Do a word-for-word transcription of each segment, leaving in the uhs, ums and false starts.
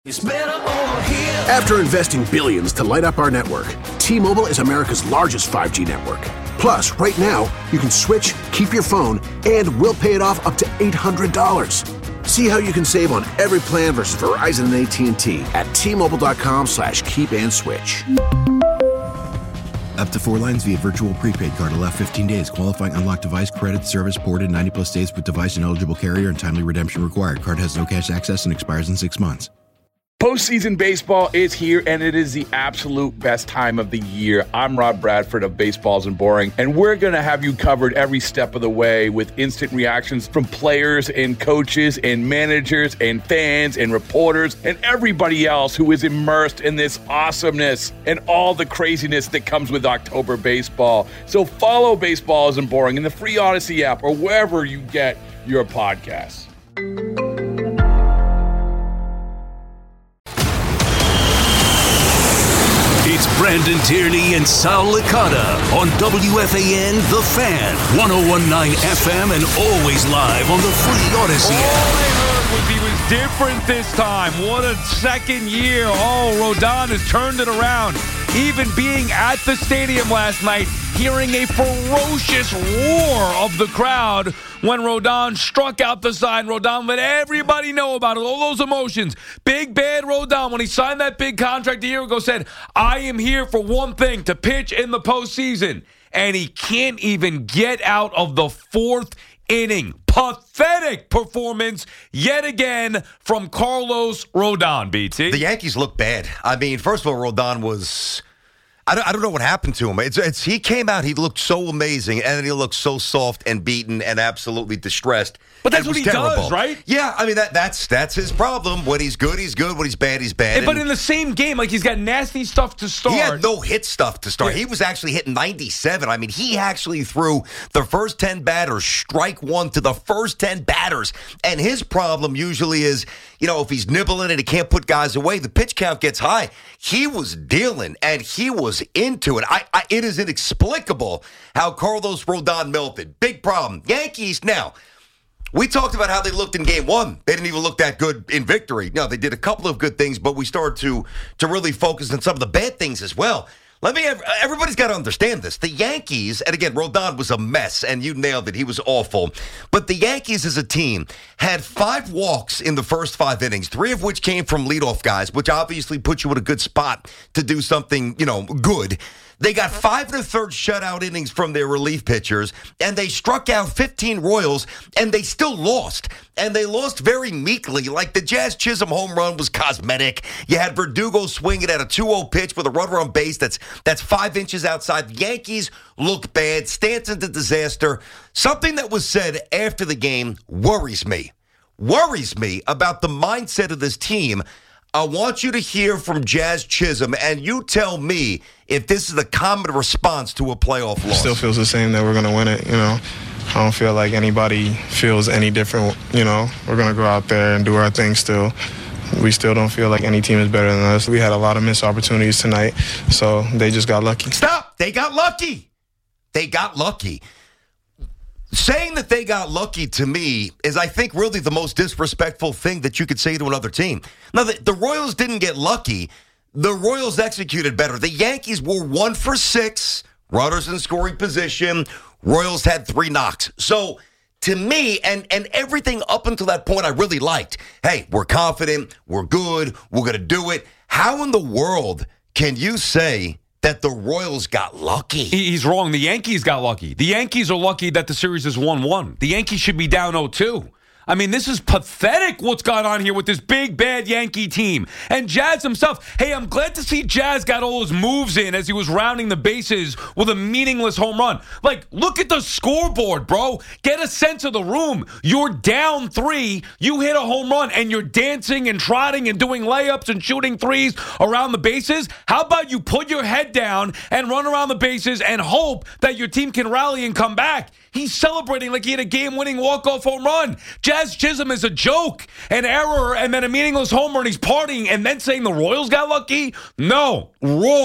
It's better over here. After investing billions to light up our network, T-Mobile is America's largest five G network. Plus, right now, you can switch, keep your phone, and we'll pay it off up to eight hundred dollars. See how you can save on every plan versus Verizon and A T and T at T-Mobile.com slash keep and switch. Up to four lines via virtual prepaid card. Allow fifteen days. Qualifying unlocked device credit service ported ninety plus days with device and eligible carrier and timely redemption required. Card has no cash access and expires in six months. Postseason baseball is here, and it is the absolute best time of the year. I'm Rob Bradford of Baseballs and Boring, and we're going to have you covered every step of the way with instant reactions from players and coaches and managers and fans and reporters and everybody else who is immersed in this awesomeness and all the craziness that comes with October baseball. So follow Baseballs and Boring in the free Odyssey app or wherever you get your podcasts. It's Brandon Tierney and Sal Licata on W F A N The Fan, ten nineteen F M, and always live on the free Odyssey app. All I heard was he was different this time. What a second year. Oh, Rodon has turned it around. Even being at the stadium last night, hearing a ferocious roar of the crowd when Rodon struck out the sign. Rodon let everybody know about it, all those emotions. Big bad Rodon, when he signed that big contract a year ago, said, I am here for one thing, to pitch in the postseason. And he can't even get out of the fourth inning. Pathetic performance yet again from Carlos Rodon, B T. The Yankees look bad. I mean, first of all, Rodon was... I don't, I don't know what happened to him. It's, it's he came out, he looked so amazing, and then he looked so soft and beaten and absolutely distressed. But that's what he terrible. does, right? Yeah, I mean, that that's that's his problem. When he's good, he's good. When he's bad, he's bad. And, but and in the same game, like, he's got nasty stuff to start. He had no hit stuff to start. Yeah. He was actually hitting ninety-seven. I mean, he actually threw the first ten batters, strike one to the first ten batters. And his problem usually is, you know, if he's nibbling and he can't put guys away, the pitch count gets high. He was dealing, and he was into it. I, I, it is inexplicable how Carlos Rodon melted. Big problem. Yankees now. We talked about how they looked in game one. They didn't even look that good in victory. No, they did a couple of good things, but we started to to really focus on some of the bad things as well. Let me have, everybody's got to understand this. The Yankees, and again, Rodon was a mess, and you nailed it. He was awful. But the Yankees as a team had five walks in the first five innings, three of which came from leadoff guys, which obviously put you in a good spot to do something, you know, good. They got five and a third shutout innings from their relief pitchers, and they struck out fifteen Royals, and they still lost. And they lost very meekly. Like the Jazz Chisholm home run was cosmetic. You had Verdugo swinging at a two oh pitch with a runner on base that's that's five inches outside. The Yankees look bad. Stanton's a disaster. Something that was said after the game worries me. Worries me about the mindset of this team. I want you to hear from Jazz Chisholm, and you tell me if this is a common response to a playoff loss. Still feels the same that we're going to win it, you know. I don't feel like anybody feels any different, you know. We're going to go out there and do our thing still. We still don't feel like any team is better than us. We had a lot of missed opportunities tonight, so they just got lucky. Stop! They got lucky. They got lucky. Saying that they got lucky, to me, is, I think, really the most disrespectful thing that you could say to another team. Now, the, the Royals didn't get lucky. The Royals executed better. The Yankees were one for six, runners in scoring position. Royals had three knocks. So, to me, and, and everything up until that point I really liked. Hey, we're confident, we're good, we're going to do it. How in the world can you say that the Royals got lucky? He's wrong. The Yankees got lucky. The Yankees are lucky that the series is one one. The Yankees should be down oh two. I mean, this is pathetic what's gone on here with this big, bad Yankee team. And Jazz himself, hey, I'm glad to see Jazz got all his moves in as he was rounding the bases with a meaningless home run. Like, look at the scoreboard, bro. Get a sense of the room. You're down three, you hit a home run, and you're dancing and trotting and doing layups and shooting threes around the bases. How about you put your head down and run around the bases and hope that your team can rally and come back? He's celebrating like he had a game-winning walk-off home run. Jazz Chisholm is a joke, an error, and then a meaningless homer, and he's partying, and then saying the Royals got lucky? No, wrong.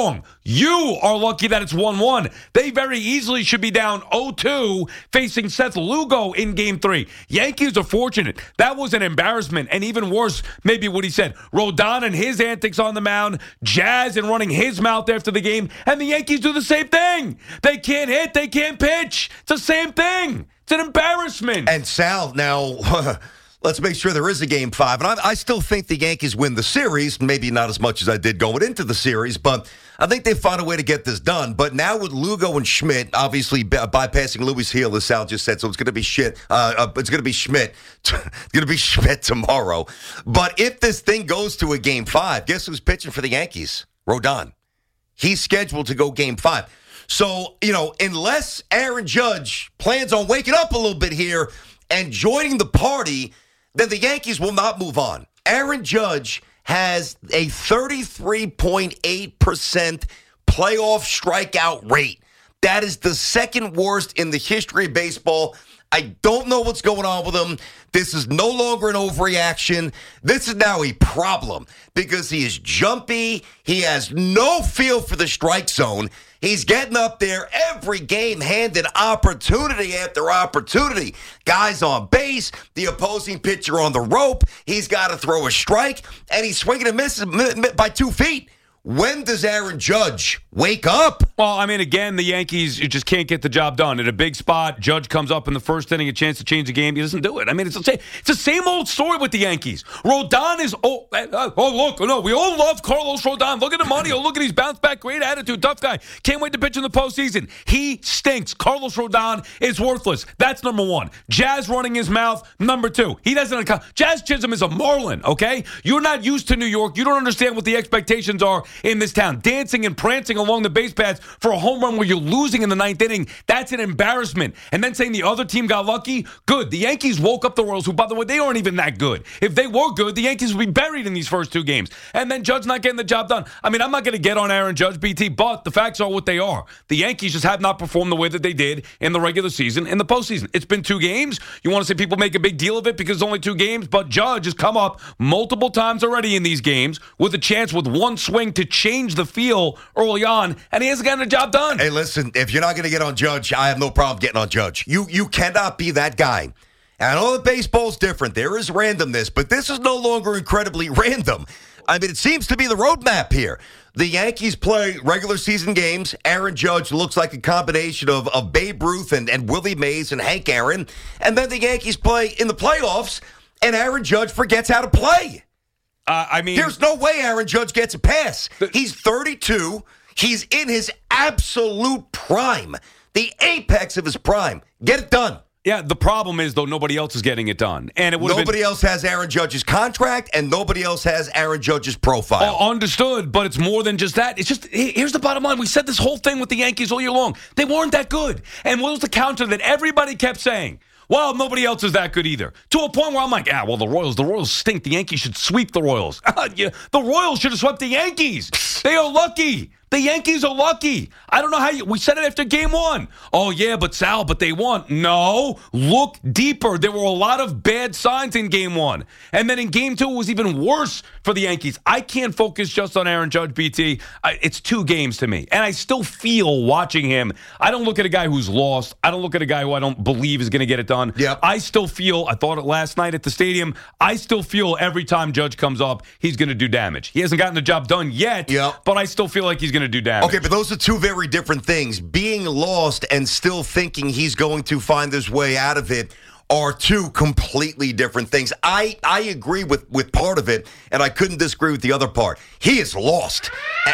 You are lucky that it's one one. They very easily should be down oh two facing Seth Lugo in game three. Yankees are fortunate. That was an embarrassment. And even worse, maybe what he said, Rodon and his antics on the mound, Jazz and running his mouth after the game, and the Yankees do the same thing. They can't hit, they can't pitch. It's the same thing. It's an embarrassment. And Sal, now... let's make sure there is a game five. And I, I still think the Yankees win the series, maybe not as much as I did going into the series, but I think they found a way to get this done. But now with Lugo and Schmidt, obviously by- bypassing Louis Hill, as Sal just said, so it's going to be shit. Uh, uh, it's going to be Schmidt. It's going to be Schmidt tomorrow. But if this thing goes to a game five, guess who's pitching for the Yankees? Rodon. He's scheduled to go game five. So, you know, unless Aaron Judge plans on waking up a little bit here and joining the party, then the Yankees will not move on. Aaron Judge has a thirty-three point eight percent playoff strikeout rate. That is the second worst in the history of baseball. I don't know what's going on with him. This is no longer an overreaction. This is now a problem because he is jumpy. He has no feel for the strike zone. He's getting up there every game, handed opportunity after opportunity. Guys on base, the opposing pitcher on the rope. He's got to throw a strike, and he's swinging and misses by two feet. When does Aaron Judge wake up? Well, I mean, again, the Yankees you just can't get the job done. At a big spot, Judge comes up in the first inning, a chance to change the game. He doesn't do it. I mean, it's the same, it's the same old story with the Yankees. Rodon is, oh, oh, look, no, we all love Carlos Rodon. Look at the money. Oh, look at his bounce back, great attitude, tough guy. Can't wait to pitch in the postseason. He stinks. Carlos Rodon is worthless. That's number one. Jazz running his mouth, number two. He doesn't, Jazz Chisholm is a Marlin, okay? You're not used to New York. You don't understand what the expectations are in this town. Dancing and prancing along the base paths for a home run where you're losing in the ninth inning, that's an embarrassment. And then saying the other team got lucky, good. The Yankees woke up the Royals, who, by the way, they aren't even that good. If they were good, the Yankees would be buried in these first two games. And then Judge not getting the job done. I mean, I'm not going to get on Aaron Judge, B T, but the facts are what they are. The Yankees just have not performed the way that they did in the regular season, in the postseason. It's been two games. You want to say people make a big deal of it because it's only two games, but Judge has come up multiple times already in these games with a chance with one swing to change the feel early on, and he hasn't gotten the job done. Hey, listen, if you're not going to get on Judge, I have no problem getting on Judge. You you cannot be that guy. And I know that baseball's different. There is randomness, but this is no longer incredibly random. I mean, it seems to be the roadmap here. The Yankees play regular season games. Aaron Judge looks like a combination of, of Babe Ruth and, and Willie Mays and Hank Aaron. And then the Yankees play in the playoffs, and Aaron Judge forgets how to play. Uh, I mean, there's no way Aaron Judge gets a pass. He's thirty-two. He's in his absolute prime, the apex of his prime. Get it done. Yeah, the problem is, though, nobody else is getting it done. And it Nobody been, else has Aaron Judge's contract, and nobody else has Aaron Judge's profile. Uh, understood, but it's more than just that. It's just, here's the bottom line. We said this whole thing with the Yankees all year long. They weren't that good. And what was the counter that everybody kept saying? Well, nobody else is that good either. To a point where I'm like, ah, well, the Royals, the Royals stink. The Yankees should sweep the Royals. Yeah, the Royals should have swept the Yankees. They are lucky. The Yankees are lucky. I don't know how you... We said it after game one. Oh, yeah, but Sal, but they won. No. Look deeper. There were a lot of bad signs in game one. And then in game two, it was even worse for the Yankees. I can't focus just on Aaron Judge, B T. I, it's two games to me. And I still feel watching him. I don't look at a guy who's lost. I don't look at a guy who I don't believe is going to get it done. Yep. I still feel... I thought it last night at the stadium. I still feel every time Judge comes up, he's going to do damage. He hasn't gotten the job done yet, yep. but I still feel like he's going to do damage. Okay, but those are two very different things. Being lost and still thinking he's going to find his way out of it are two completely different things. I, I agree with, with part of it, and I couldn't disagree with the other part. He is lost.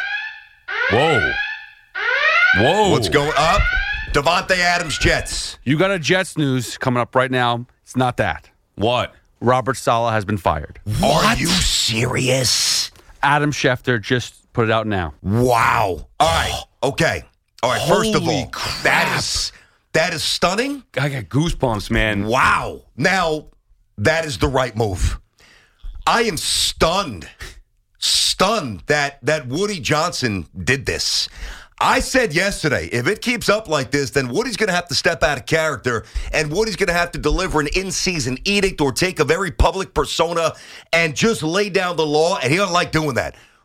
Whoa. Whoa. What's going up? Devontae Adams, Jets. You got a Jets news coming up right now. It's not that. What? Robert Saleh has been fired. What? Are you serious? Adam Schefter just put it out now. Wow. All right. Okay. All right. First of Holy all, crap. that is that is stunning. I got goosebumps, man. Wow. Now, that is the right move. I am stunned, stunned that that Woody Johnson did this. I said yesterday, if it keeps up like this, then Woody's going to have to step out of character, and Woody's going to have to deliver an in-season edict or take a very public persona and just lay down the law, and he don't like doing that.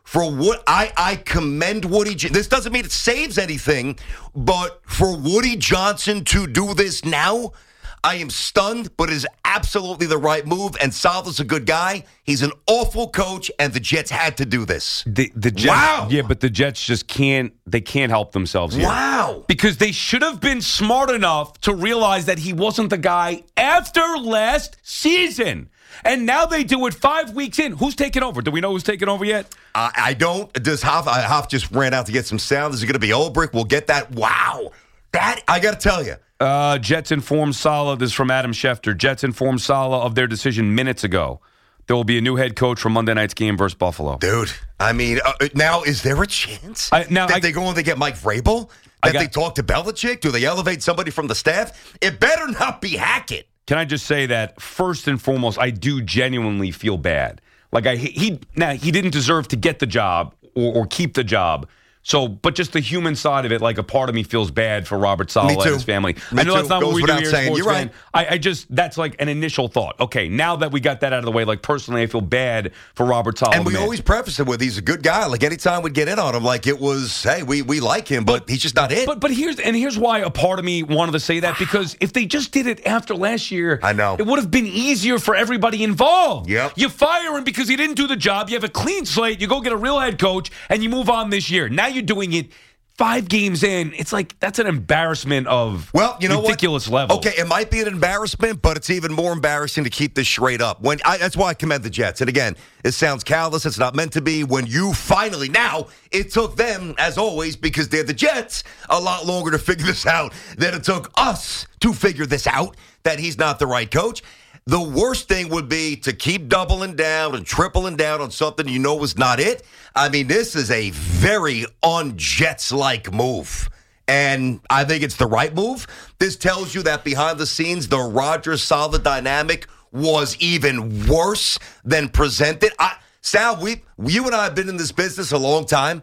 For what I, I commend Woody. This doesn't mean it saves anything, but for Woody Johnson to do this now, I am stunned, but it is absolutely the right move. And Salah's a good guy. He's an awful coach, and the Jets had to do this. The, the Jets, wow. Yeah, but the Jets just can't. They can't help themselves here. Wow. Because they should have been smart enough to realize that he wasn't the guy after last season. And now they do it five weeks in. Who's taking over? Do we know who's taking over yet? Uh, I don't. Does Hoff, uh, Hoff just ran out to get some sound? Is it going to be Ulbrich? We'll get that. Wow. That, I got to tell you. Uh, Jets informed Saleh. This is from Adam Schefter. Jets informed Saleh of their decision minutes ago. There will be a new head coach for Monday night's game versus Buffalo. Dude, I mean, uh, now is there a chance I, now, that I, they go and they get Mike Vrabel? That got, they talk to Belichick? Do they elevate somebody from the staff? It better not be Hackett. Can I just say that first and foremost, I do genuinely feel bad. Like I, he now he didn't deserve to get the job or, or keep the job. So, but just the human side of it, like a part of me feels bad for Robert Saleh and his family. Me I know too. that's not Goes what we do here. saying. Sports You're fan. right. I, I just that's like an initial thought. Okay, now that we got that out of the way, like personally, I feel bad for Robert Saleh. And we man. always preface it with he's a good guy. Like anytime we'd get in on him, like it was, hey, we we like him, but, but he's just not it. But but here's and here's why a part of me wanted to say that, because if they just did it after last year, I know it would have been easier for everybody involved. Yep. You fire him because he didn't do the job. You have a clean slate. You go get a real head coach, and you move on this year. Now you're doing it. Five games in, it's like that's an embarrassment of well, you know ridiculous what? level. Okay, it might be an embarrassment, but it's even more embarrassing to keep this charade up. When I, that's why I commend the Jets. And again, it sounds callous. It's not meant to be. When you finally now, it took them, as always, because they're the Jets, a lot longer to figure this out than it took us to figure this out. That he's not the right coach. The worst thing would be to keep doubling down and tripling down on something you know was not it. I mean, this is a very un-Jets-like move. And I think it's the right move. This tells you that behind the scenes, the Rodgers-Saleh dynamic was even worse than presented. I, Sal, we, you and I have been in this business a long time.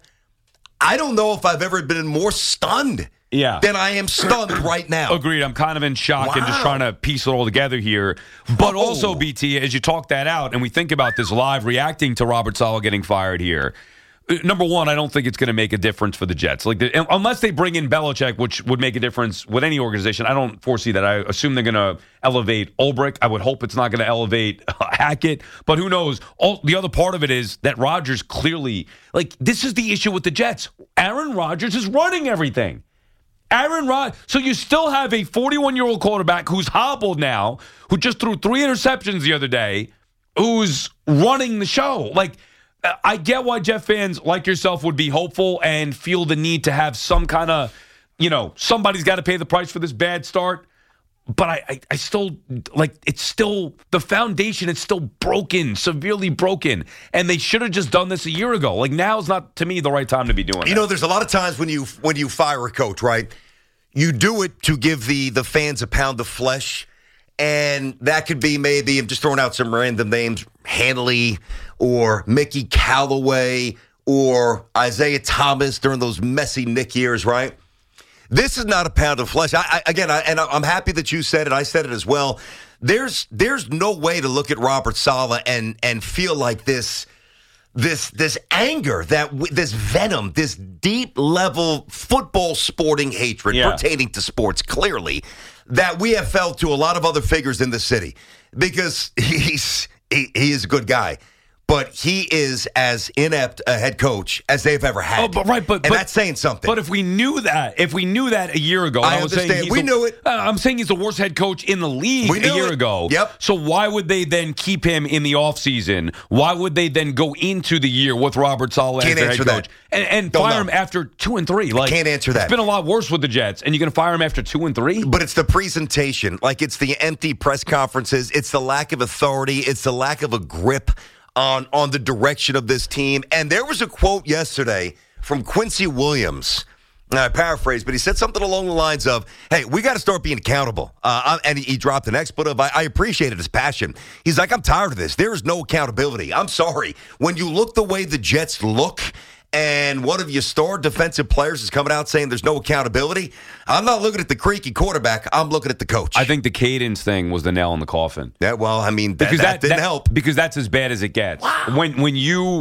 I don't know if I've ever been more stunned Yeah. than I am stunned right now. Agreed. I'm kind of in shock Wow. and just trying to piece it all together here. But Oh. also, B T, as you talk that out and we think about this live reacting to Robert Saleh getting fired here, uh, number one, I don't think it's going to make a difference for the Jets. Like, the, unless they bring in Belichick, which would make a difference with any organization, I don't foresee that. I assume they're going to elevate Ulbrich. I would hope it's not going to elevate Hackett. But who knows? All, the other part of it is that Rodgers clearly, like, this is the issue with the Jets. Aaron Rodgers is running everything. Aaron Rodgers. So you still have a forty-one-year-old quarterback who's hobbled now, who just threw three interceptions the other day, who's running the show. Like, I get why Jet fans like yourself would be hopeful and feel the need to have some kind of, you know, somebody's got to pay the price for this bad start. But I, I, I still, like, it's still, the foundation is still broken, severely broken. And they should have just done this a year ago. Like, now's not, to me, the right time to be doing it. You know, there's a lot of times when you when you fire a coach, right? You do it to give the the fans a pound of flesh. And that could be maybe, I'm just throwing out some random names, Hanley or Mickey Callaway or Isaiah Thomas during those messy Nick years, right? This is not a pound of flesh. I, I, again, I, and I'm happy that you said it. I said it as well. There's there's no way to look at Robert Saleh and and feel like this this this anger, that this venom, this deep level football sporting hatred yeah. pertaining to sports, clearly, that we have felt to a lot of other figures in the city, because he's he, he is a good guy. But he is as inept a head coach as they've ever had. Oh, but right, but and but, that's saying something. But if we knew that, if we knew that a year ago, I was understand. saying he's We the, knew it. Uh, I'm saying he's the worst head coach in the league We a knew year it. ago. Yep. So why would they then keep him in the offseason? Why would they then go into the year with Robert Saleh as Can't their answer head coach that. and, and Don't fire know. him after two and three? Like, can't answer that. It's been a lot worse with the Jets, and you're going to fire him after two and three? But it's the presentation. Like, it's the empty press conferences. It's the lack of authority. It's the lack of a grip on on the direction of this team. And there was a quote yesterday from Quincy Williams. I paraphrase, but he said something along the lines of, hey, we got to start being accountable. Uh, and he, he dropped an expletive. I, I appreciated his passion. He's like, I'm tired of this. There is no accountability. I'm sorry. When you look the way the Jets look, and one of your star defensive players is coming out saying there's no accountability, I'm not looking at the creaky quarterback. I'm looking at the coach. I think the cadence thing was the nail in the coffin. Yeah, well, I mean, that, Because that, didn't that, help. Because that's as bad as it gets. Wow. When when you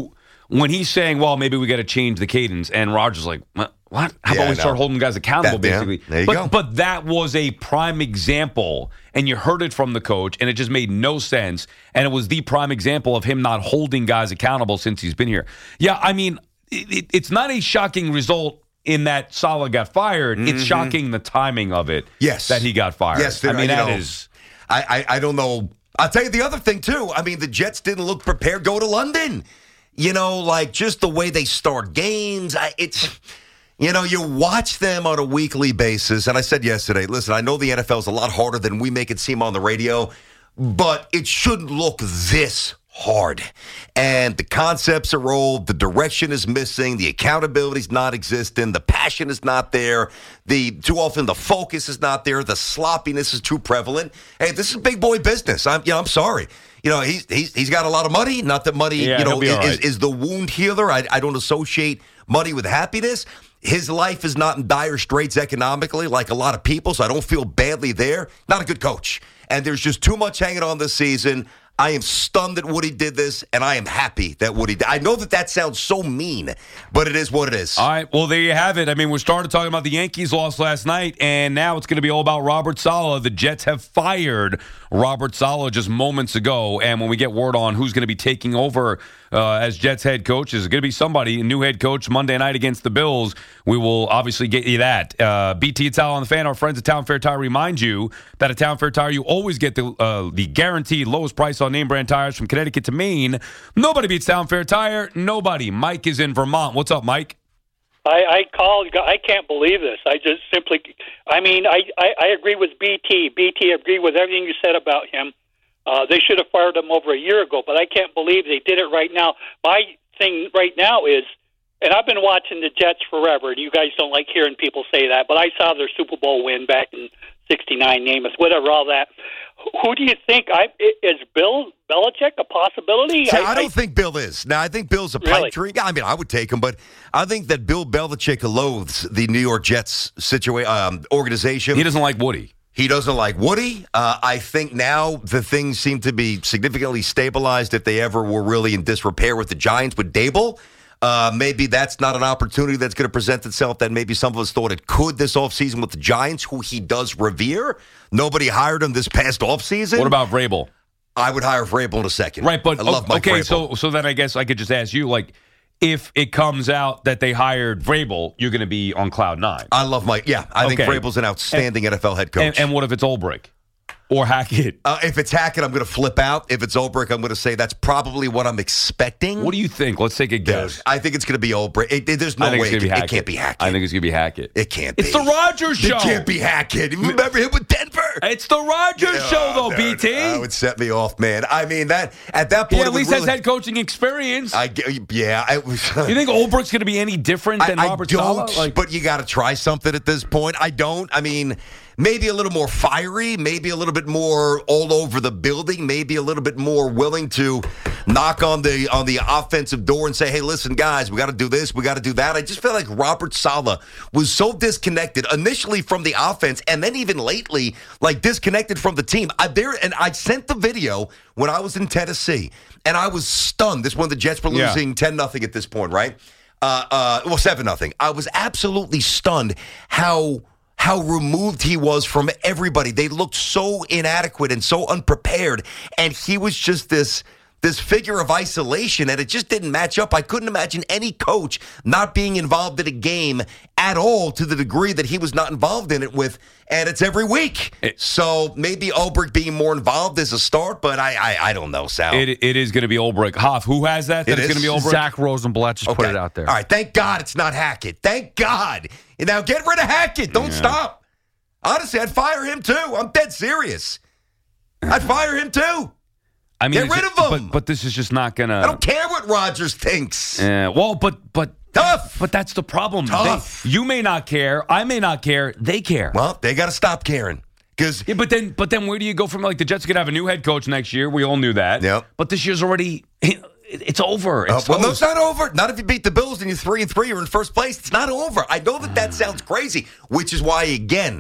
when he's saying, well, maybe we got to change the cadence, and Rodgers like, what? How Yeah, about we no. start holding guys accountable, That- yeah, basically? there you but, go. but that was a prime example, and you heard it from the coach, and it just made no sense. And it was the prime example of him not holding guys accountable since he's been here. Yeah, I mean, it, it, it's not a shocking result in that Saleh got fired. Mm-hmm. It's shocking the timing of it. Yes. that he got fired. Yes, I mean you that know, is. I, I I don't know. I'll tell you the other thing too. I mean, the Jets didn't look prepared to go to London. You know, like just the way they start games. I, it's you know, you watch them on a weekly basis. And I said yesterday, listen, I know the N F L is a lot harder than we make it seem on the radio, but it shouldn't look this hard. And the concepts are old, the direction is missing, the accountability is not existent, the passion is not there, the too often the focus is not there, the sloppiness is too prevalent. Hey, this is big boy business. I'm you know, I'm sorry. You know, he's he's he's got a lot of money. Not that money, Yeah, you know, he'll be is, all right. is the wound healer. I, I don't associate money with happiness. His life is not in dire straits economically like a lot of people, so I don't feel badly there. Not a good coach. And there's just too much hanging on this season. I am stunned that Woody did this, and I am happy that Woody did. I know that that sounds so mean, but it is what it is. All right, well, there you have it. I mean, we started talking about the Yankees lost last night, and now it's going to be all about Robert Saleh. The Jets have fired Robert Saleh just moments ago, and when we get word on who's going to be taking over uh, as Jets head coach, is going to be somebody, a new head coach Monday night against the Bills. We will obviously get you that. Uh, B T Italo on the Fan, our friends at Town Fair Tire remind you that at Town Fair Tire, you always get the uh, the guaranteed lowest price on name brand tires from Connecticut to Maine. Nobody beats Town Fair Tire. Nobody. Mike is in Vermont. What's up, Mike? I, I called. I can't believe this. I just simply. I mean, I, I, I agree with B T. B T agreed with everything you said about him. Uh, they should have fired him over a year ago, but I can't believe they did it right now. My thing right now is, and I've been watching the Jets forever, and you guys don't like hearing people say that, but I saw their Super Bowl win back in sixty-nine, Namath, whatever, all that. Who do you think? I, is Bill Belichick a possibility? See, I, I don't I, think Bill is. Now, I think Bill's a Really? pipe dream. I mean, I would take him, but I think that Bill Belichick loathes the New York Jets situa- um, organization. He doesn't like Woody. He doesn't like Woody. Uh, I think now the things seem to be significantly stabilized if they ever were really in disrepair with the Giants with Dable. Uh, maybe that's not an opportunity that's going to present itself that maybe some of us thought it could this offseason with the Giants, who he does revere. Nobody hired him this past offseason. What about Vrabel? I would hire Vrabel in a second. Right, but I love Mike okay, Vrabel. so so then I guess I could just ask you, like, if it comes out that they hired Vrabel, you're going to be on cloud nine. I love Mike. Yeah, I think Okay. Vrabel's an outstanding N F L head coach. And, and what if it's Ulbrich or Hackett? uh, if it's Hackett, I'm going to flip out. If it's Ulbrich, I'm going to say that's probably what I'm expecting. What do you think? Let's take a guess. I think it's going to be Ulbrich. It, it- there's no I think way it's it, going to be can- Hackett. it can't be Hackett. I think it's going to be Hackett. It can't be. It's the Rogers show. It can't be Hackett. You remember him with Denver? It's the Rogers show, though, Oh, B T. That would set me off, man. I mean, that at that point, He it at would least really, has head coaching experience. I, ge- yeah, I was. you think Ulbrich's going to be any different than I, Robert I don't, Saleh? Like, but you got to try something at this point. I don't. I mean, maybe a little more fiery, maybe a little bit more all over the building, maybe a little bit more willing to knock on the on the offensive door and say, "Hey, listen, guys, we got to do this, we got to do that." I just feel like Robert Saleh was so disconnected initially from the offense, and then even lately, like disconnected from the team. I there and I sent the video when I was in Tennessee, and I was stunned. This when the Jets were Yeah. losing ten nothing at this point, right? Uh, uh, well, seven nothing. I was absolutely stunned how how removed he was from everybody. They looked so inadequate and so unprepared, and he was just this this figure of isolation, and it just didn't match up. I couldn't imagine any coach not being involved in a game at all to the degree that he was not involved in it with, and it's every week. It- so maybe Ulbrich being more involved is a start, but I I, I don't know, Sal. it, it is going to be Ulbrich. Hoff, who has that? That It it's going to is? be Ulbrich? Zach Rosenblatt just put Okay. it out there. All right, thank God it's not Hackett. Thank God. Now get rid of Hackett. Don't Yeah. stop. Honestly, I'd fire him too. I'm dead serious. I'd fire him too. I mean, Get it's rid just- of him. But, but this is just not going to. I don't care what Rodgers thinks. Yeah, well, but but Tough. But that's the problem. Tough. They- you may not care. I may not care. They care. Well, they got to stop caring. Because Yeah, but then, but then, where do you go from? Like the Jets are going to have a new head coach next year. We all knew that. Yep. But this year's already. It's over. It's Uh, well, no, toast. it's not over. Not if you beat the Bills and you're three and three. You're in first place. It's not over. I know that that sounds crazy, which is why, again,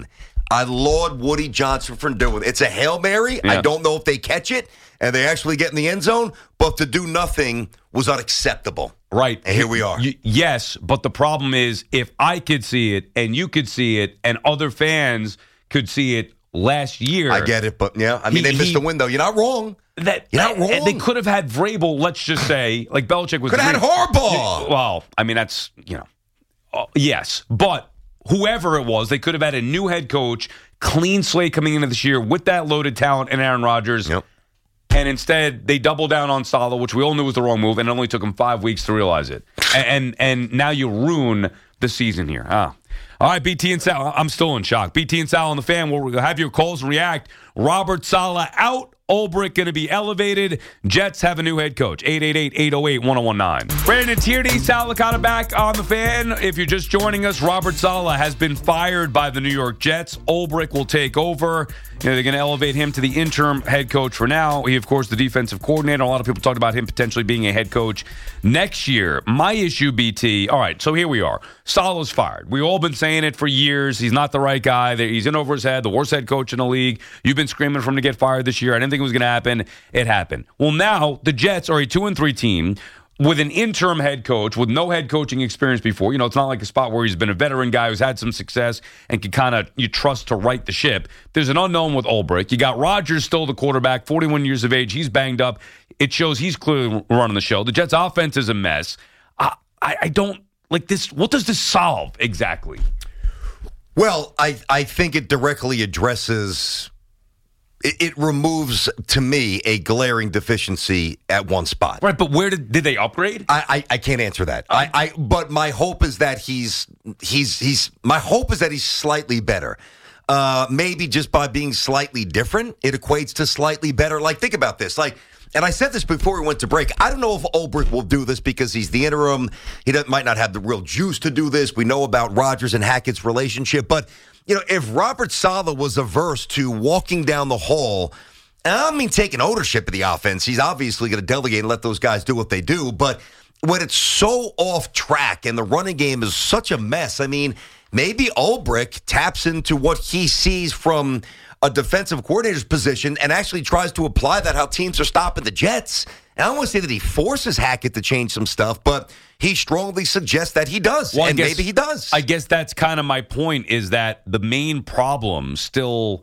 I laud Woody Johnson for doing it. It's a Hail Mary. Yeah. I don't know if they catch it and they actually get in the end zone, but to do nothing was unacceptable. Right. And here we are. Y- yes, but the problem is if I could see it and you could see it and other fans could see it last year. I get it, but yeah, I mean, He- they missed he- the window. You're not wrong. That You're not wrong. and they could have had Vrabel, let's just say, like Belichick was. Could have had Harbaugh. Well, I mean, that's, you know, uh, yes, but whoever it was, they could have had a new head coach, clean slate coming into this year with that loaded talent and Aaron Rodgers. Yep. And instead, they doubled down on Saleh, which we all knew was the wrong move, and it only took them five weeks to realize it. And and, and now you ruin the season here. Ah. All right, B T and Sal. I'm still in shock. B T and Sal on the Fan. We'll have your calls react. Robert Saleh out. Ulbrich going to be elevated. Jets have a new head coach. eight eight eight, eight oh eight, one oh one nine. Brandon Tierney, Sal Licata back on the Fan. If you're just joining us, Robert Saleh has been fired by the New York Jets. Ulbrich will take over. You know, they're going to elevate him to the interim head coach for now. He, of course, the defensive coordinator. A lot of people talked about him potentially being a head coach next year. My issue, B T, all right, so here we are. Saleh's fired. We've all been saying it for years. He's not the right guy. He's in over his head, the worst head coach in the league. You've been screaming for him to get fired this year. I didn't think it was going to happen. It happened. Well, now the Jets are a two and three team with an interim head coach with no head coaching experience before. You know, it's not like a spot where he's been a veteran guy who's had some success and can kind of you trust to right the ship. There's an unknown with Ulbrich. You got Rodgers still the quarterback, forty-one years of age. He's banged up. It shows he's clearly running the show. The Jets' offense is a mess. I, I, I don't like this. What does this solve exactly? Well, I, I think it directly addresses, it, it removes, to me, a glaring deficiency at one spot. Right, but where did did they upgrade? I, I, I can't answer that. I, I but my hope is that he's he's he's my hope is that he's slightly better. Uh, maybe just by being slightly different, it equates to slightly better. Like, think about this. Like, and I said this before we went to break. I don't know if Ulbrich will do this because he's the interim. He doesn't, might not have the real juice to do this. We know about Rodgers and Hackett's relationship. But, you know, if Robert Saleh was averse to walking down the hall, and I don't mean taking ownership of the offense. He's obviously going to delegate and let those guys do what they do. But when it's so off track and the running game is such a mess, I mean, maybe Ulbrich taps into what he sees from a defensive coordinator's position and actually tries to apply that how teams are stopping the Jets. And I don't want to say that he forces Hackett to change some stuff, but he strongly suggests that he does, Well, and guess, maybe he does. I guess that's kind of my point, is that the main problem still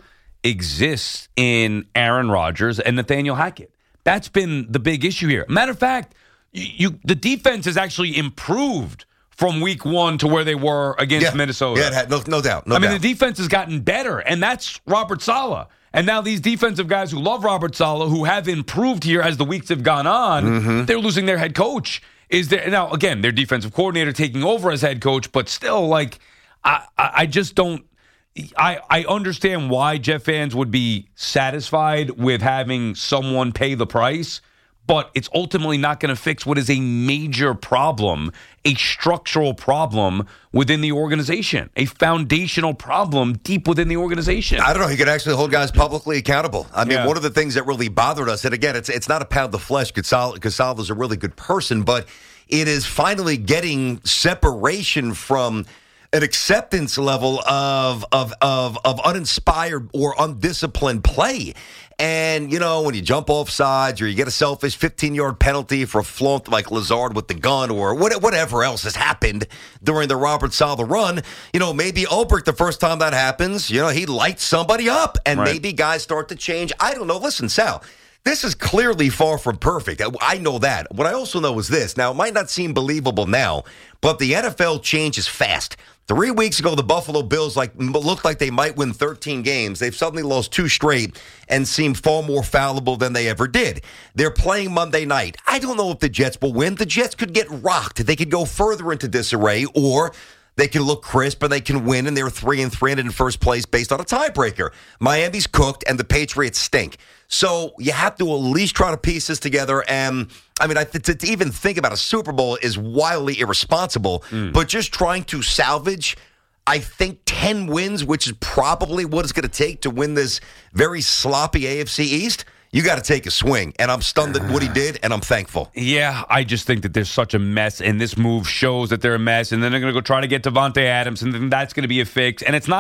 exists in Aaron Rodgers and Nathaniel Hackett. That's been the big issue here. Matter of fact, you, you the defense has actually improved from week one to where they were against yeah. Minnesota. Yeah, it had, no, no doubt. No I mean, doubt. the defense has gotten better, and that's Robert Saleh. And now these defensive guys who love Robert Saleh, who have improved here as the weeks have gone on, Mm-hmm. they're losing their head coach. Is there now again their defensive coordinator taking over as head coach, but still, like I, I, I just don't. I, I understand why Jet fans would be satisfied with having someone pay the price, but it's ultimately not going to fix what is a major problem, a structural problem within the organization, a foundational problem deep within the organization. I don't know. He could actually hold guys publicly accountable. I mean, Yeah. one of the things that really bothered us, and again, it's it's not a pound of flesh. Casalva is a really good person, but it is finally getting separation from an acceptance level of of of of uninspired or undisciplined play. And, you know, when you jump off sides or you get a selfish fifteen-yard penalty for a flaunt like Lazard with the gun or what, whatever else has happened during the Robert Saleh run, you know, maybe Ulbrich, the first time that happens, you know, he lights somebody up and Right. maybe guys start to change. I don't know. Listen, Sal, this is clearly far from perfect. I, I know that. What I also know is this. Now, it might not seem believable now, but the N F L changes fast. Three weeks ago, the Buffalo Bills like looked like they might win thirteen games. They've suddenly lost two straight and seem far more fallible than they ever did. They're playing Monday night. I don't know if the Jets will win. The Jets could get rocked. They could go further into disarray, or they can look crisp and they can win, and they're three and three and in first place based on a tiebreaker. Miami's cooked, and the Patriots stink. So you have to at least try to piece this together. And I mean, I th- to even think about a Super Bowl is wildly irresponsible. Mm. But just trying to salvage, I think, ten wins, which is probably what it's going to take to win this very sloppy A F C East. You got to take a swing. And I'm stunned at what he did, and I'm thankful. Yeah, I just think that there's such a mess, and this move shows that they're a mess, and then they're going to go try to get Devontae Adams, and then that's going to be a fix, and it's not.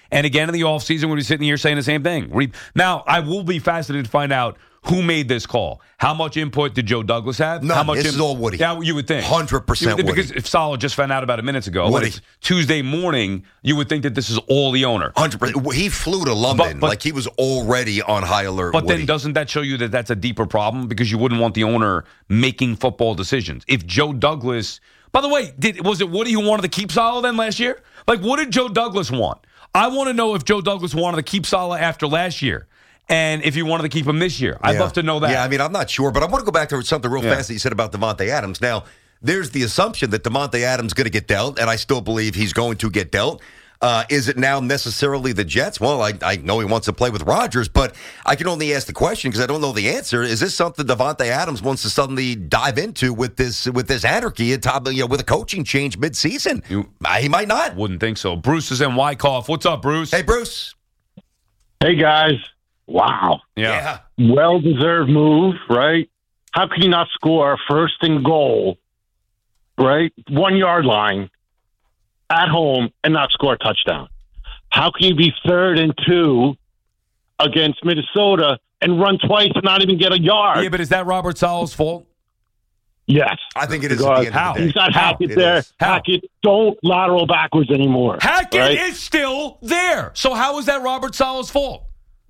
And again in the offseason, we'll be sitting here saying the same thing. Now, I will be fascinated to find out who made this call. How much input did Joe Douglas have? None. How much this in- is all Woody. Yeah, you would think. one hundred percent you would, Woody. Because if Saleh just found out about a minute ago, Woody. it's Tuesday morning, you would think that this is all the owner. one hundred percent. He flew to London But- but- like he was already on high alert. But Woody. then doesn't that show you that that's a deeper problem? Because you wouldn't want the owner making football decisions. If Joe Douglas... By the way, did was it Woody who wanted to keep Saleh then last year? Like, what did Joe Douglas want? I want to know if Joe Douglas wanted to keep Saleh after last year. And if you wanted to keep him this year, I'd Yeah. love to know that. Yeah, I mean, I'm not sure, but I want to go back to something real Yeah. fast that you said about Devontae Adams. Now, there's the assumption that Devontae Adams is going to get dealt, and I still believe he's going to get dealt. Uh, is it now necessarily the Jets? Well, I, I know he wants to play with Rodgers, but I can only ask the question because I don't know the answer. Is this something Devontae Adams wants to suddenly dive into with this with this anarchy at top, you know, with a coaching change midseason? You- He might not. Wouldn't think so. Bruce is in Wyckoff. What's up, Bruce? Hey, Bruce. Hey, guys. Wow. Yeah. Well-deserved move, right? How can you not score a first and goal, right? One-yard line at home and not score a touchdown? How can you be third and two against Minnesota and run twice and not even get a yard? Yeah, but is that Robert Saleh's fault? Yes. I think it is Because at the end How? of the day. He's got How? Hackett It there. is. How? Hackett, don't lateral backwards anymore. Hackett right? is still there. So how is that Robert Saleh's fault?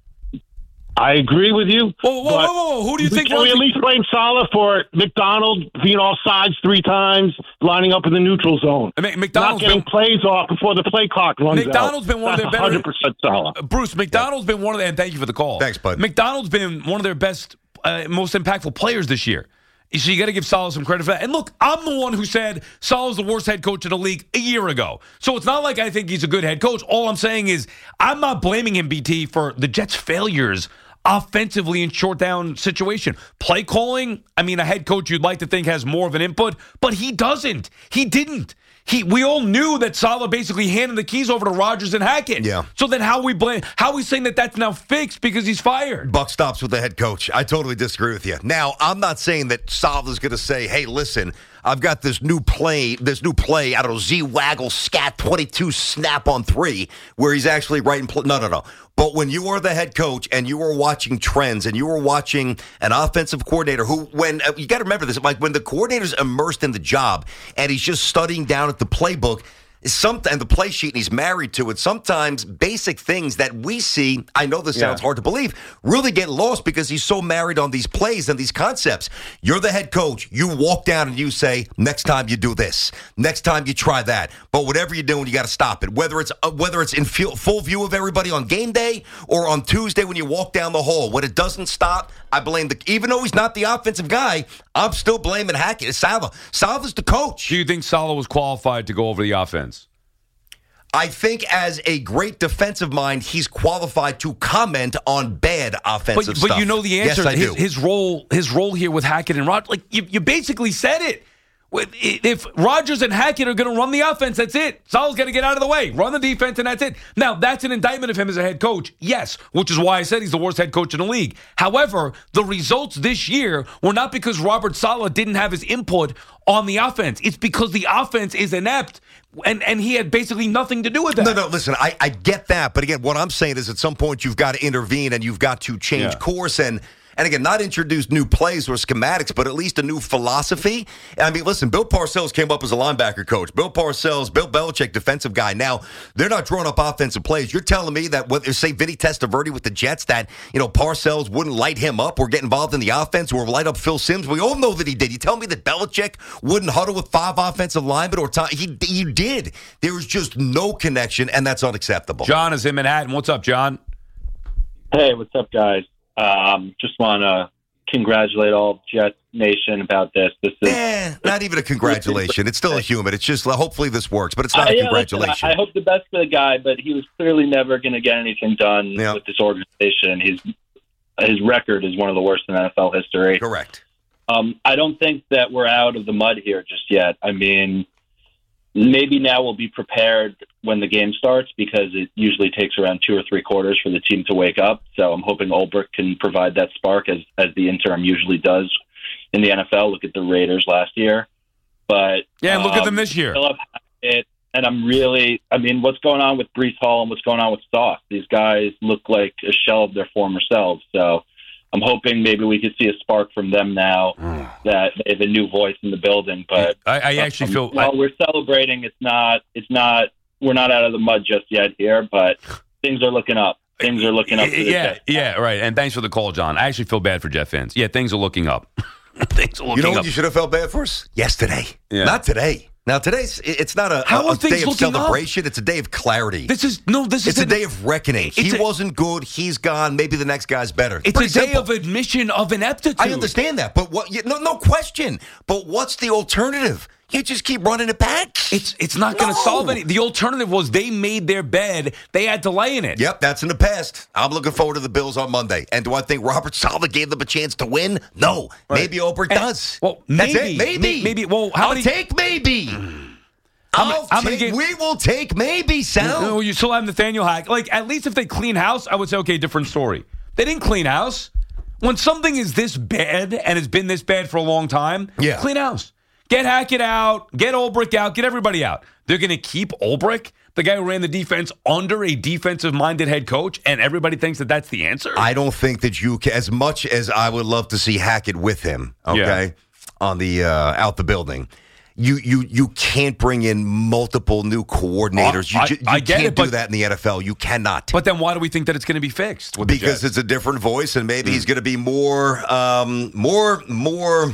I agree with you. Whoa, whoa, but whoa, whoa. Who do you think Can we wants at to- least blame Saleh for McDonald being off sides three times, lining up in the neutral zone? I mean, McDonald's not getting been- plays off before the play clock runs McDonald's out. been one of That's their better- one hundred percent Saleh. Bruce, McDonald's been one of the, and thank you for the call. Thanks, bud. McDonald's been one of their best, uh, most impactful players this year. So you got to give Saleh some credit for that. And look, I'm the one who said Saleh's the worst head coach in the league a year ago. So it's not like I think he's a good head coach. All I'm saying is I'm not blaming him, B T, for the Jets' failures offensively in short down situation. Play calling, I mean, a head coach you'd like to think has more of an input, but he doesn't. He didn't. He, we all knew that Saleh basically handed the keys over to Rodgers and Hackett. Yeah. So then how we blame? How are we saying that that's now fixed because he's fired? Buck stops with the head coach. I totally disagree with you. Now, I'm not saying that Saleh is going to say, hey, listen, I've got this new play, this new play, I don't know, Z-Waggle, Scat twenty-two, snap on three, where he's actually writing play. No, no, no. But when you are the head coach and you are watching trends and you are watching an offensive coordinator who, when, you got to remember this, like when the coordinator's immersed in the job and he's just studying down at the playbook, Some, and the play sheet, and he's married to it. Sometimes basic things that we see, I know this sounds Yeah. hard to believe, really get lost because he's so married on these plays and these concepts. You're the head coach. You walk down and you say, next time you do this. Next time you try that. But whatever you're doing, you got to stop it. Whether it's uh, whether it's in full, full view of everybody on game day or on Tuesday when you walk down the hall. When it doesn't stop, I blame the, even though he's not the offensive guy, I'm still blaming Hackett. It's Saleh. Saleh's the coach. Do you think Saleh was qualified to go over the offense? I think as a great defensive mind, he's qualified to comment on bad offensive But, stuff. but you know the answer. Yes, I his, do. his role, his role here with Hackett and Rodgers, like you, you basically said it. With- If Rodgers and Hackett are going to run the offense, that's it. Saleh's got to get out of the way, run the defense, and that's it. Now, that's an indictment of him as a head coach, yes, which is why I said he's the worst head coach in the league. However, the results this year were not because Robert Saleh didn't have his input on the offense. It's because the offense is inept, and, and he had basically nothing to do with that. No, no, listen, I, I get that. But again, what I'm saying is at some point you've got to intervene and you've got to change Yeah. course and, and again, not introduce new plays or schematics, but at least a new philosophy. I mean, listen, Bill Parcells came up as a linebacker coach. Bill Parcells, Bill Belichick, defensive guy. Now, they're not drawing up offensive plays. You're telling me that, what, say, Vinny Testaverde with the Jets, that, you know, Parcells wouldn't light him up or get involved in the offense or light up Phil Simms? We all know that he did. You tell me that Belichick wouldn't huddle with five offensive linemen or time? He, he did. There was just no connection, and that's unacceptable. John is in Manhattan. What's up, John? Hey, what's up, guys? Um, just want to congratulate all Jet Nation about this. This is Eh, not even a congratulation. It's still a human. It's just, hopefully this works, but it's not Uh, a yeah, congratulation. listen, I, I hope the best for the guy, but he was clearly never going to get anything done Yeah. with this organization. His his record is one of the worst in N F L history. Correct. Um, I don't think that we're out of the mud here just yet. I mean, maybe now we'll be prepared when the game starts because it usually takes around two or three quarters for the team to wake up. So I'm hoping Ulbrich can provide that spark as, as the interim usually does in the N F L. Look at the Raiders last year. But Yeah, and look at um, them this year. Philip Hackett, and I'm really, I mean, what's going on with Breece Hall and what's going on with Sauce? These guys look like a shell of their former selves. So I'm hoping maybe we could see a spark from them now that they have a new voice in the building. But I, I actually um, feel while I, we're celebrating, it's not, it's not, we're not out of the mud just yet here, but things are looking up. Things are looking up. For the yeah, Jets. yeah, right. And thanks for the call, John. I actually feel bad for Jet fans. Yeah, things are looking up. things are looking You know up. what you should have felt bad for us? Yesterday. Yeah. Not today. Now, today's, it's not a, How a, are a things day of looking up? celebration. It's a day of clarity. This is, no, this is It's a day of reckoning. He a- wasn't good. He's gone. Maybe the next guy's better. It's Pretty a day simple. of admission of ineptitude. I understand that, but what? You, no, no question. But what's the alternative? You just keep running it back. It's it's not going to No. solve any. The alternative was they made their bed. They had to lay in it. Yep, that's in the past. I'm looking forward to the Bills on Monday. And do I think Robert Saleh gave them a chance to win? No. Right. Maybe Oberg And- does. well, That's maybe. it. Maybe. May- maybe. Well, how I'll many- take maybe. How many- I'll how many take- games- we will take maybe, Sal. No, you still have Nathaniel Hack. Like, at least if they clean house, I would say, okay, different story. They didn't clean house. When something is this bad and has been this bad for a long time, Yeah. clean house. Get Hackett out. Get Ulbrich out. Get everybody out. They're going to keep Ulbrich, the guy who ran the defense, under a defensive-minded head coach, and everybody thinks that that's the answer? I don't think that you can, as much as I would love to see Hackett with him, okay, on the uh, out the building. You you you can't bring in multiple new coordinators. You, I- ju- you I get can't it, do but- that in the N F L. You cannot. But then why do we think that it's going to be fixed? With the Because Jets? it's a different voice, and maybe he's going to be more, um, more, more,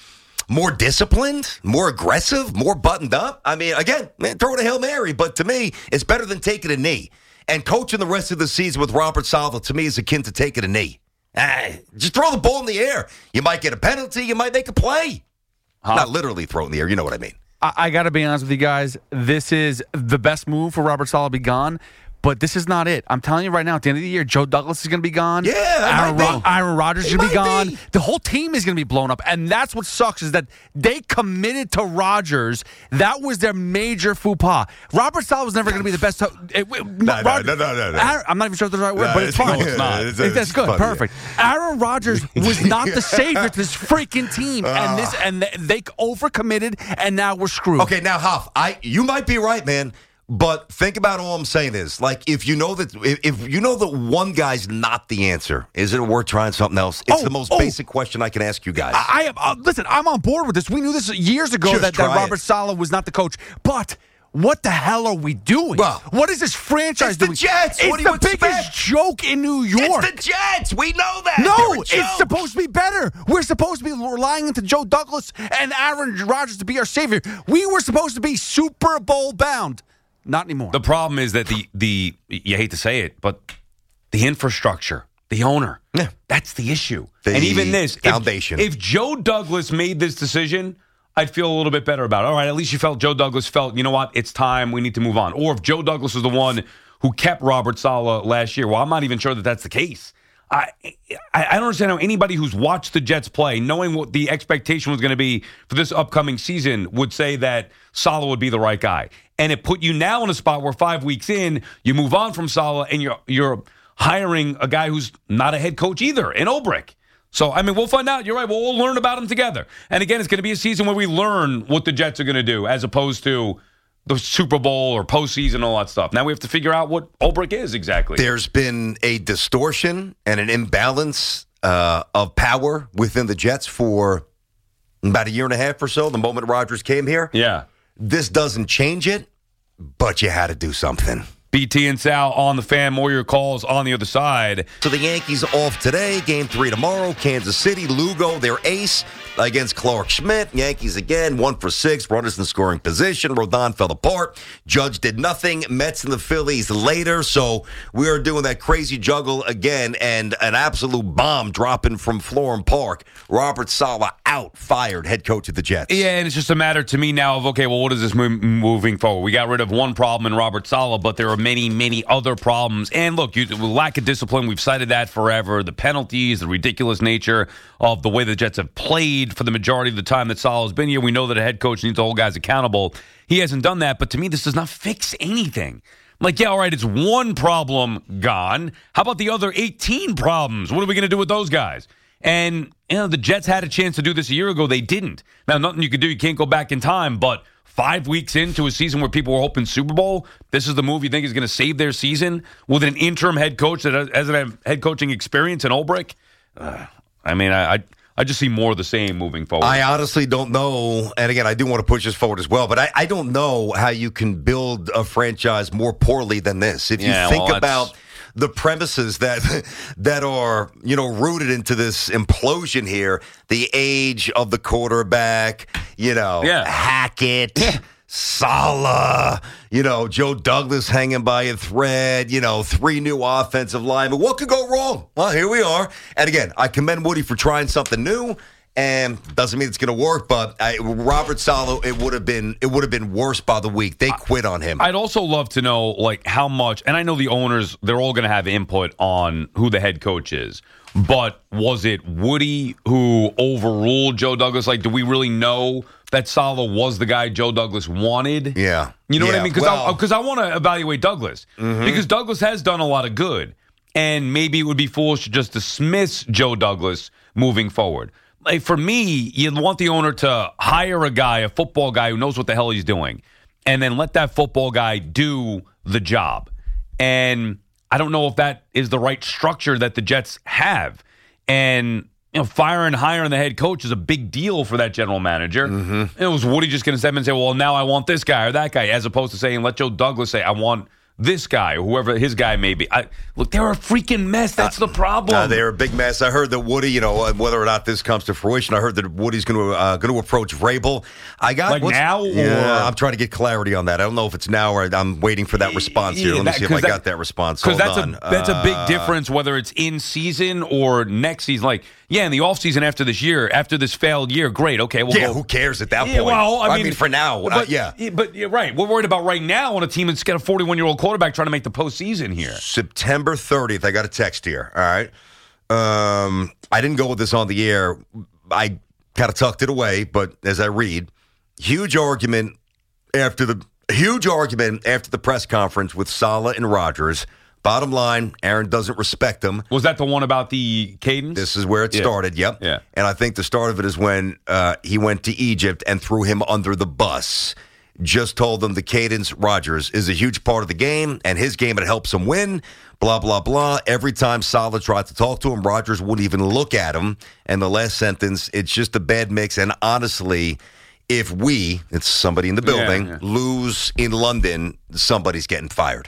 more disciplined, more aggressive, more buttoned up. I mean, again, man, throw it a Hail Mary, but to me, it's better than taking a knee. And coaching the rest of the season with Robert Saleh, to me, is akin to taking a knee. Ah, just throw the ball in the air. You might get a penalty. You might make a play. Huh? Not literally throw it in the air. You know what I mean. I, I got to be honest with you guys. This is the best move for Robert Saleh to be gone. But this is not it. I'm telling you right now, at the end of the year, Joe Douglas is going to be gone. Yeah, that Aaron, might Ro- be. Aaron Rodgers is It going to be might gone. be. The whole team is going to be blown up. And that's what sucks is that they committed to Rodgers. That was their major faux pas. Robert Saleh was never going to be the best. Ho- it, it, No, no, no, no, no, no. Aaron, I'm not even sure if that's the right word, No, but it's, it's- fine. no, it's not. It's- It- that's it's good. funny, Perfect. Aaron Rodgers was not the savior to this freaking team. and this and they, they overcommitted, and now we're screwed. Okay, now Huff, I you might be right, man. But think about all I'm saying is, like, if you know that if, if you know that one guy's not the answer, is it worth trying something else? It's Oh, the most oh. basic question I can ask you guys. I am. Uh, listen, I'm on board with this. We knew this years ago Just that, that try Robert it. Saleh was not the coach. But what the hell are we doing? Well, what is this franchise it's the doing? Jets. It's What do the you biggest expect? joke in New York. It's the Jets. We know that. no, They're a it's joke. supposed to be better. We're supposed to be relying into Joe Douglas and Aaron Rodgers to be our savior. We were supposed to be Super Bowl bound. Not anymore. The problem is that the the you hate to say it, but the infrastructure, the owner, Yeah. that's the issue. The and even this if- foundation. If, Joe Douglas made this decision, I'd feel a little bit better about it. All right, at least you felt Joe Douglas felt, you know what, it's time, we need to move on. Or if Joe Douglas was the one who kept Robert Saleh last year, well, I'm not even sure that that's the case. I, I I don't understand how anybody who's watched the Jets play, knowing what the expectation was going to be for this upcoming season, would say that Saleh would be the right guy. And it put you now in a spot where five weeks in, you move on from Saleh and you're you're hiring a guy who's not a head coach either, in Ulbrich. So, I mean, we'll find out. You're right. We'll, we'll learn about him together. And again, it's going to be a season where we learn what the Jets are going to do as opposed to the Super Bowl or postseason, all that stuff. Now we have to figure out what Ulbrich is exactly. There's been a distortion and an imbalance uh, of power within the Jets for about a year and a half or so, the moment Rodgers came here. Yeah. This doesn't change it, but you had to do something. B T and Sal on the Fan. More your calls on the other side. So the Yankees off today, game three tomorrow. Kansas City, Lugo, their ace against Clark Schmidt. Yankees again, one for six, runners in scoring position. Rodon fell apart. Judge did nothing. Mets and the Phillies later. So we are doing that crazy juggle again, and an absolute bomb dropping from Florham Park. Robert Saleh out, fired, head coach of the Jets. Yeah, and it's just a matter to me now of, okay, well, what is this move moving forward? We got rid of one problem in Robert Saleh, but there are many, many other problems. And look, you, lack of discipline, we've cited that forever. The penalties, the ridiculous nature of the way the Jets have played for the majority of the time that Saleh has been here. We know that a head coach needs to hold guys accountable. He hasn't done that, but to me, this does not fix anything. Like, yeah, all right, it's one problem gone. How about the other eighteen problems? What are we going to do with those guys? And, you know, the Jets had a chance to do this a year ago. They didn't. Now, nothing you could do. You can't go back in time, but five weeks into a season where people were hoping Super Bowl, this is the move you think is going to save their season with an interim head coach that hasn't had head coaching experience in Ulbrich? Uh, I mean, I, I I just see more of the same moving forward. I honestly don't know. And again, I do want to push this forward as well, but I, I don't know how you can build a franchise more poorly than this. If you Yeah, think well, about the premises that that are, you know, rooted into this implosion here, the age of the quarterback, you know, Yeah. Hackett, Saleh, you know, Joe Douglas hanging by a thread, you know, three new offensive linemen. What could go wrong? Well, here we are. And again, I commend Woody for trying something new. And doesn't mean it's going to work, but I, Robert Saleh, it would have been it would have been worse by the week. They quit on him. I'd also love to know like how much, and I know the owners, they're all going to have input on who the head coach is. But was it Woody who overruled Joe Douglas? Like, do we really know that Saleh was the guy Joe Douglas wanted? Yeah, you know yeah. what I mean? Because well, I, 'cause I want to evaluate Douglas mm-hmm. because Douglas has done a lot of good, and maybe it would be foolish to just dismiss Joe Douglas moving forward. Like for me, you want the owner to hire a guy, a football guy who knows what the hell he's doing, and then let that football guy do the job. And I don't know if that is the right structure that the Jets have. And you know, firing and hiring the head coach is a big deal for that general manager. Mm-hmm. It was Woody just going to step in and say, well, now I want this guy or that guy, as opposed to saying, let Joe Douglas say, I want this guy or whoever his guy may be. I, look, they're a freaking mess. That's uh, the problem. Uh, they're a big mess. I heard that Woody, you know, whether or not this comes to fruition, I heard that Woody's going to uh, going to approach Vrabel. I got like now. Yeah, or? I'm trying to get clarity on that. I don't know if it's now or I'm waiting for that response here. Yeah, Let me that, see if I that, got that response. Because Hold that's on. a that's a big Uh, difference whether it's in season or next season. Like, yeah, in the offseason after this year, after this failed year, great. Okay, well, yeah, go. who cares at that Yeah, point? well, I I mean, mean, for now, but, uh, yeah. But you're right. We're worried about right now on a team that's got a forty-one-year-old quarterback trying to make the postseason here. September thirtieth, I got a text here. All right. Um, I didn't go with this on the air. I kind of tucked it away, but as I read, huge argument after the huge argument after the press conference with Saleh and Rodgers. Bottom line, Aaron doesn't respect them. Was that the one about the cadence? This is where it Yeah. started, yep. Yeah. And I think the start of it is when uh, he went to Egypt and threw him under the bus. Just told them the cadence, Rodgers, is a huge part of the game, and his game, it helps him win, blah, blah, blah. Every time Saleh tried to talk to him, Rodgers wouldn't even look at him. And the last sentence, it's just a bad mix. And honestly, if we, it's somebody in the building, Yeah, yeah. lose in London, somebody's getting fired.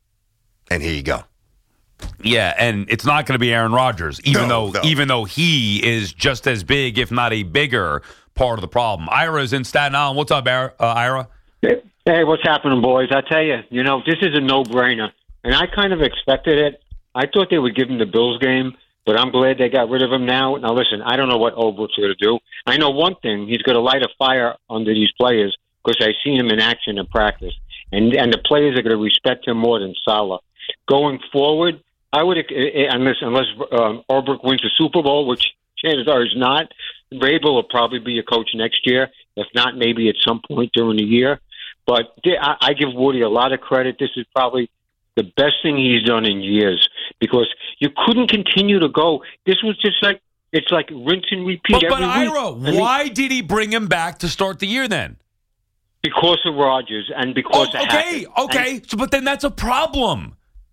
And here you go. Yeah, and it's not going to be Aaron Rodgers, even No, though no. even though he is just as big, if not a bigger, part of the problem. Ira's in Staten Island. What's up, Ira? Uh, Ira? Hey, what's happening, boys? I tell you, you know, this is a no-brainer, and I kind of expected it. I thought they would give him the Bills game, but I'm glad they got rid of him now. Now, listen, I don't know what Olbrich's going to do. I know one thing. He's going to light a fire under these players because I've seen him in action in practice, and and the players are going to respect him more than Saleh. Going forward, I would, unless unless um, Ulbrich wins the Super Bowl, which chances are he's not, Vrabel will probably be a coach next year. If not, maybe at some point during the year. But I, I give Woody a lot of credit. This is probably the best thing he's done in years because you couldn't continue to go. This was just like, it's like rinse and repeat But, every but week. Ira, And he- why did he bring him back to start the year then? Because of Rodgers and because Oh, of okay, Hackett. okay. So, but then that's a problem.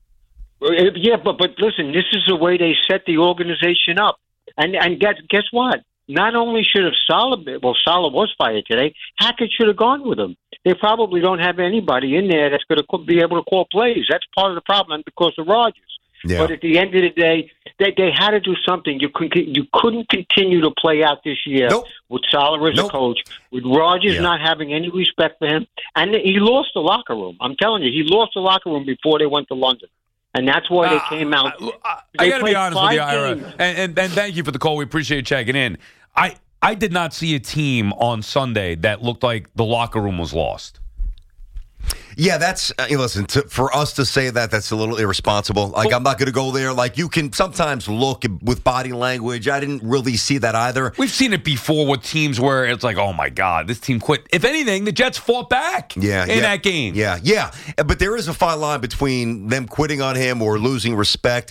And, yeah, but but listen, this is the way they set the organization up. And and guess guess what? Not only should have Saleh, well, Saleh was fired today. Hackett should have gone with him. They probably don't have anybody in there that's going to be able to call plays. That's part of the problem because of Rodgers. Yeah. But at the end of the day, they they had to do something. You couldn't you couldn't continue to play out this year Nope. with Saleh as Nope. a coach, with Rodgers Yeah. not having any respect for him, and he lost the locker room. I'm telling you, he lost the locker room before they went to London. And that's why they Uh, came out. I, I, They I got to be played honest with you, five Ira, games. and, and and thank you for the call. We appreciate you checking in. I I did not see a team on Sunday that looked like the locker room was lost. Yeah, that's uh, listen. To, for us to say that, that's a little irresponsible. Like, I'm not going to go there. Like, you can sometimes look with body language. I didn't really see that either. We've seen it before with teams where it's like, oh my God, this team quit. If anything, the Jets fought back. Yeah, in yeah, that game. Yeah, yeah. But there is a fine line between them quitting on him or losing respect.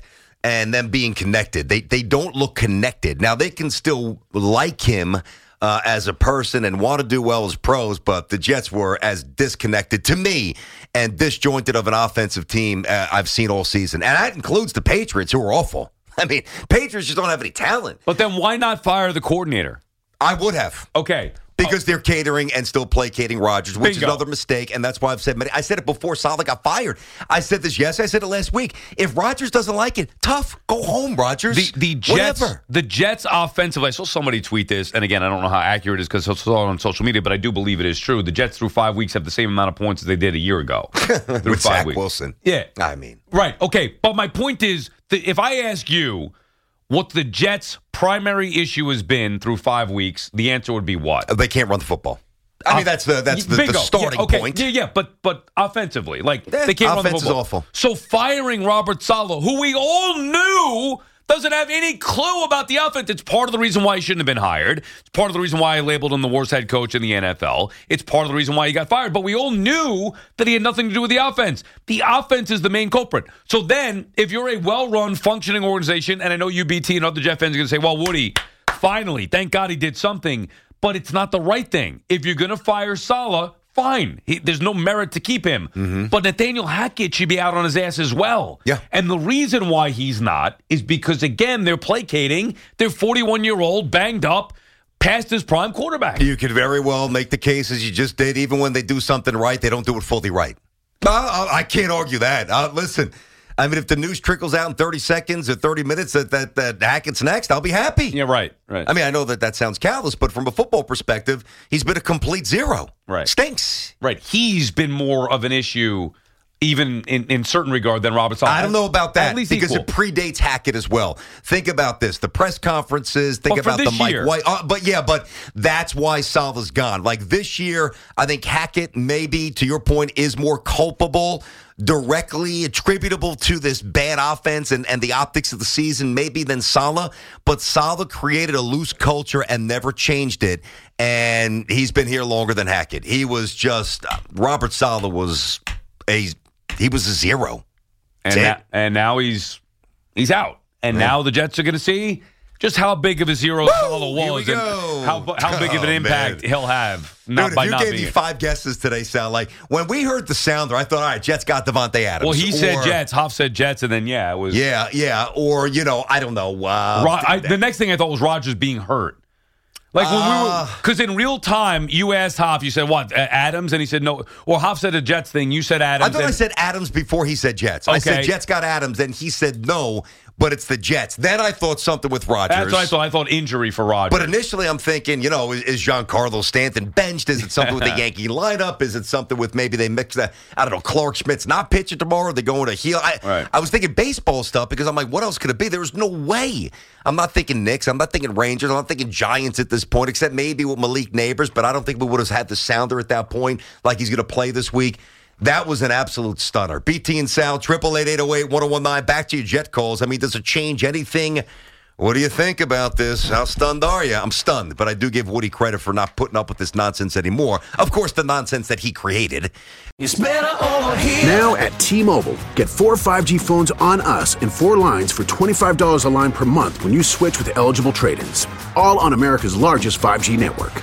and them being connected. They they don't look connected. Now, they can still like him uh, as a person and want to do well as pros, but the Jets were as disconnected to me and disjointed of an offensive team uh, I've seen all season. And that includes the Patriots, who are awful. I mean, Patriots just don't have any talent. But then why not fire the coordinator? I would have. Okay. Because they're catering and still placating Rodgers, which Bingo. is another mistake, and that's why I've said many. I said it before Saleh got fired. I said this yes, I said it last week. If Rodgers doesn't like it, tough, go home, Rodgers. The, the Jets, Whatever. the Jets offensively, I saw somebody tweet this, and again, I don't know how accurate it is because I saw it on social media, but I do believe it is true. The Jets through five weeks have the same amount of points as they did a year ago. through With five Zach weeks. Wilson. Yeah. I mean. Right, okay. But my point is, that if I ask you what the Jets' primary issue has been through five weeks, the answer would be what? They can't run the football. I mean, that's the that's the, the starting yeah, okay. point. Yeah, yeah, but but offensively, like Eh, they can't run the offense is football. awful. So firing Robert Saleh, who we all knew doesn't have any clue about the offense, it's part of the reason why he shouldn't have been hired. It's part of the reason why I labeled him the worst head coach in the N F L. It's part of the reason why he got fired. But we all knew that he had nothing to do with the offense. The offense is the main culprit. So then, if you're a well-run, functioning organization, and I know U B T and other Jet fans are going to say, well, Woody, finally, thank God he did something. But it's not the right thing. If you're going to fire Saleh, fine. He, there's no merit to keep him. Mm-hmm. But Nathaniel Hackett should be out on his ass as well. Yeah. And the reason why he's not is because, again, they're placating their forty-one-year-old, banged up, past his prime quarterback. You could very well make the case, as you just did, even when they do something right, they don't do it fully right. Uh, I can't argue that. Uh, listen, I mean, if the news trickles out in thirty seconds or thirty minutes that, that, that Hackett's next, I'll be happy. Yeah, right, right. I mean, I know that that sounds callous, but from a football perspective, he's been a complete zero. Right. Stinks. Right. He's been more of an issue, even in, in certain regard, than Robert Saleh. I don't know about that At least because equal. it predates Hackett as well. Think about this: the press conferences. Think But for about the this Mike year. White. Uh, but yeah, but that's why Saleh's gone. Like this year, I think Hackett, maybe to your point, is more culpable, directly attributable to this bad offense and, and the optics of the season, maybe than Saleh. But Saleh created a loose culture and never changed it. And he's been here longer than Hackett. He was just uh, Robert Saleh was a he was a zero. And, That's na- and now he's he's out. And Yeah. now the Jets are going to see just how big of a zero Saleh Here we was and go. how, how big of an Oh, impact man. he'll have. Not Dude, by if you not gave being me it. five guesses today, Sal, like when we heard the sounder, I thought, all right, Jets got Devontae Adams. Well, he said Or- Jets. Hoff said Jets, and then, yeah, it was. Yeah, yeah. Or, you know, I don't know. Uh, Ro- I, the next thing I thought was Rodgers being hurt. Like when we were, Uh, because in real time, you asked Hoff, you said what, uh, Adams? And he said no. Or Hoff said a Jets thing, you said Adams. I thought and, I said Adams before he said Jets. I said Okay. Jets got Adams, and he said no, but it's the Jets. Then I thought something with Rodgers. That's what I thought. I thought injury for Rodgers. But initially, I'm thinking, you know, is, is Giancarlo Stanton benched? Is it something with the Yankee lineup? Is it something with maybe they mix that? I don't know. Clark Schmidt's not pitching tomorrow. They're going to heel. I, Right. I was thinking baseball stuff because I'm like, what else could it be? There was no way. I'm not thinking Knicks. I'm not thinking Rangers. I'm not thinking Giants at this point, except maybe with Malik Neighbors. But I don't think we would have had the sounder at that point, like he's going to play this week. That was an absolute stunner. B T and Sal, triple eight eight zero eight one zero one nine. Back to your Jet calls. I mean, does it change anything? What do you think about this? How stunned are you? I'm stunned, but I do give Woody credit for not putting up with this nonsense anymore. Of course, the nonsense that he created. It's better over here. Now at T-Mobile, get four five G phones on us and four lines for twenty-five dollars a line per month when you switch with eligible trade-ins. All on America's largest five G network.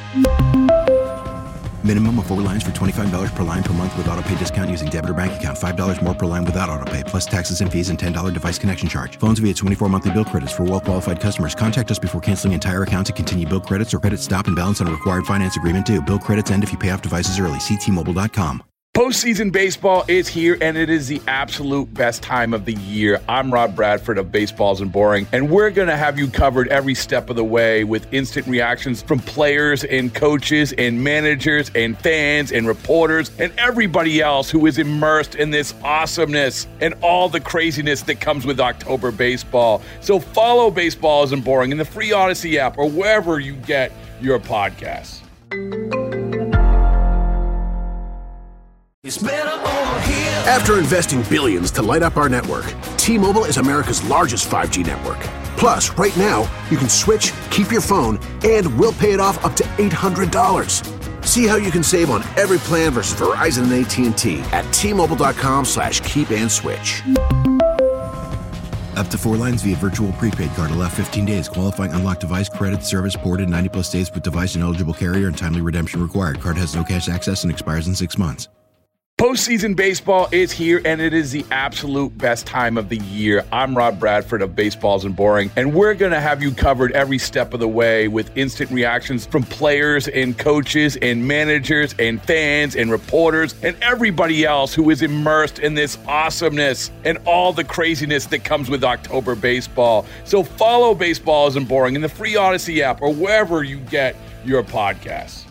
Minimum of four lines for twenty-five dollars per line per month with autopay discount using debit or bank account. five dollars more per line without autopay, plus taxes and fees and ten dollars device connection charge. Phones via twenty-four monthly bill credits for well-qualified customers. Contact us before canceling entire account to continue bill credits or credit stop and balance on required finance agreement due. Bill credits end if you pay off devices early. See T Mobile dot com. Postseason baseball is here, and it is the absolute best time of the year. I'm Rob Bradford of Baseballs and Boring, and we're going to have you covered every step of the way with instant reactions from players and coaches and managers and fans and reporters and everybody else who is immersed in this awesomeness and all the craziness that comes with October baseball. So follow Baseballs and Boring in the free Odyssey app or wherever you get your podcasts. It's better over here. After investing billions to light up our network, T-Mobile is America's largest five G network. Plus, right now, you can switch, keep your phone, and we'll pay it off up to eight hundred dollars. See how you can save on every plan versus Verizon and A T and T at T Mobile dot com slash keep and switch. Up to four lines via virtual prepaid card. Allow fifteen days. Qualifying unlocked device credit service ported ninety plus days with device and eligible carrier and timely redemption required. Card has no cash access and expires in six months. Postseason baseball is here, and it is the absolute best time of the year. I'm Rob Bradford of Baseballs and Boring, and we're going to have you covered every step of the way with instant reactions from players and coaches and managers and fans and reporters and everybody else who is immersed in this awesomeness and all the craziness that comes with October baseball. So follow Baseballs and Boring in the free Odyssey app or wherever you get your podcasts.